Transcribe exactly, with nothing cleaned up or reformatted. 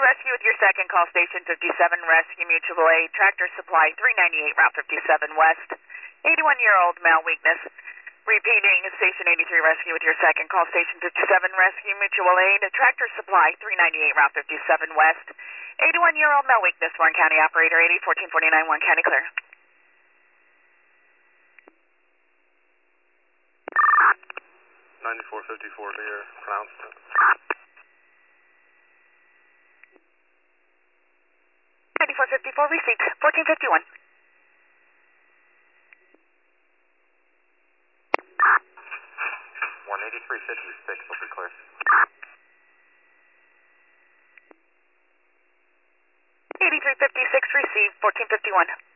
Rescue with your second call, station fifty-seven, Rescue Mutual Aid, Tractor Supply three ninety-eight, Route fifty-seven West, eighty-one-year-old male weakness. Repeating, station eighty-three, Rescue with your second call, station fifty-seven, Rescue Mutual Aid, Tractor Supply three ninety-eight, Route fifty-seven West, eighty-one-year-old male weakness, Warren County operator, eighty, fourteen forty-nine, Warren County clear. ninety-four fifty-four Lear, pronounced. ninety-four fifty-four, received, fourteen fifty-one. one eighty-three fifty-six will be clear. eighty-three fifty-six, received, fourteen fifty-one.